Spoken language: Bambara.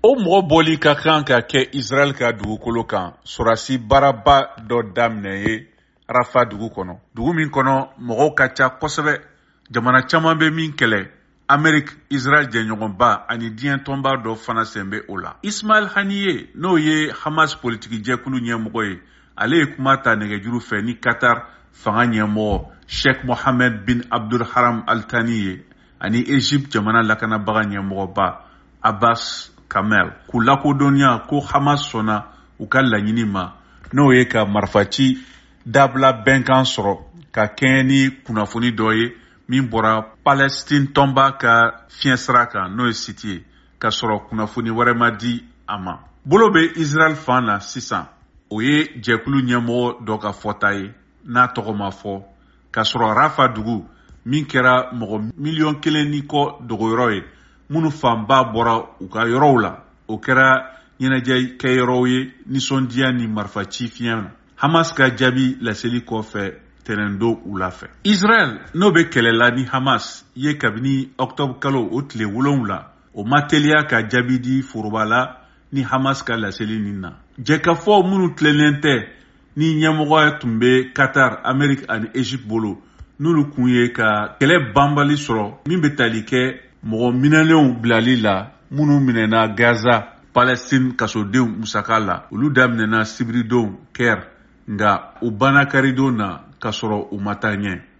O mɔgɔ bɔli ka kan ka kɛ Israel ka dugukolo kan sɔrasi baaraba dɔ daminɛ ye Rafa dugu kɔnɔ. Dugu min kɔnɔ mɔgɔw ka ca kosɛbɛ. Jamana caman bɛ min kɛlɛ. Amerik, Israel jɛɲɔgɔnba ani diɲɛ tɔnba dɔ fana sen bɛ o la. Ismail Haniyeh n'o ye Hamas politiki jɛkulu ɲɛmɔgɔ ye, ale ye kuma ta nɛgɛjuru fɛ ni Qatar fanga ɲɛmɔgɔ Sheikh Mohammed bin Abdulharam Al Thani ye ani Egypte jamana lakanabaga ɲɛmɔgɔba Abbas Kamel k'u lakodɔnya ko Hamas sɔnna u ka laɲini ma n'o ye ka marifaci dabila bɛnkan sɔrɔ ka kɛɲɛ ni kunnafoni dɔ ye min bɔra Palestine tɔnba ka fiɲɛsira kan n'o ye site ye ka sɔrɔ kunnafoni wɛrɛ ma di a ma. Bolo bɛ Israel fan na sisan o ye jɛkulu ɲɛmɔgɔ dɔ ka fɔta ye n'a tɔgɔ ma fɔ ka sɔrɔ Rafa dugu min kɛra mɔgɔ 1,000,000 ni kɔ dogoyɔrɔ ye minnu fanba bɔra u ka yɔrɔw la. O kɛra ɲɛnajɛ kɛ yɔrɔw ye nisɔndiya ni marifaci fiɲɛ na. Hamas ka jaabi laseli kɔfɛ tɛnɛndo u la fɛ. Israel n'o bɛ kɛlɛla ni Hamas ye kabini octobre kalo o tile 7 o ma teliya ka jaabi di foroba la ni Hamas ka laseli nin na. Jɛkafɔ minnu tilennen tɛ ni ɲɛmɔgɔ tun bɛ Qatar, Amerik ani Egypte bolo n'olu kun ye ka kɛlɛ banbali sɔrɔ min bɛ tali kɛ mɔgɔ minɛlenw bilali la minnu minɛna Gaza, Palestine kasodenw musaka la. Olu daminɛna sibiridon Caire nka u banna karidon na ka sɔrɔ u ma taa ɲɛ.